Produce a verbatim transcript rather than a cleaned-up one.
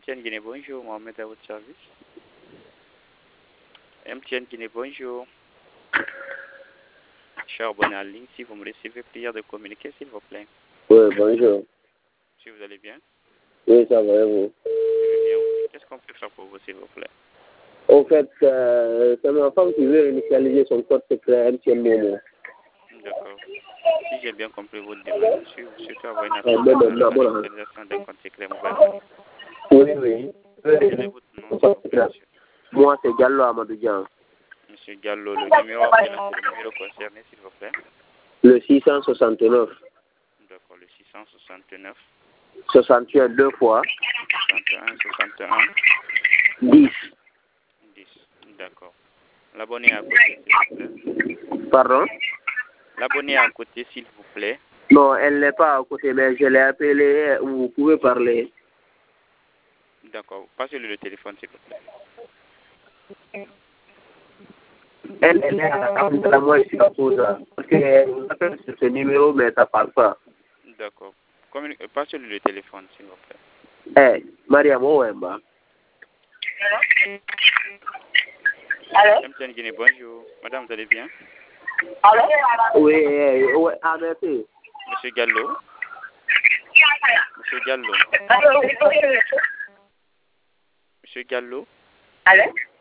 T N Guinée, bonjour, Mohamed à votre service. M T N Guinée, bonjour. Charbonne en ligne, si vous me recevez, prière de communiquer, s'il vous plaît. Oui, bonjour. Si vous allez bien. Oui, ça va, et vous? Je vais bien aussi. Qu'est-ce qu'on peut faire pour vous, s'il vous plaît? Au fait, euh, c'est ma femme qui veut initialiser son code secret M T N Momo. D'accord. Si j'ai bien compris votre demande, monsieur, vous souhaitez avoir une Ah, bon, bon, bon, bon. initialisation d'un compte secret mobile. Oui, oui. Quel est votre nom, s'il vous plaît, monsieur? Moi, c'est Gallo Amadou Dian. Monsieur Gallo, le numéro appelé, c'est le numéro concerné, s'il vous plaît. Le six cent soixante-neuf. D'accord, le six cent soixante-neuf. soixante et un deux fois. soixante et un, soixante et un. dix. dix. D'accord. L'abonné à côté, s'il vous plaît. Pardon? L'abonné à côté, s'il vous plaît. Non, elle n'est pas à côté, mais je l'ai appelée. Vous pouvez parler. D'accord. Passez-lui le téléphone, s'il vous plaît. Elle, elle est à la moi, je suis à cause. Parce qu'elle vous appelle sur ce numéro, mais ça ne parle pas. D'accord. Communi- euh, Passez-lui le téléphone, s'il vous plaît. Eh, Mariam Owemba. Allô? M T N Guinée, bonjour. Madame, vous allez bien? Allô? Oui, eh, oui, ah, merci. Monsieur Gallo? Monsieur Gallo? Allô? Monsieur Gallo? Allô?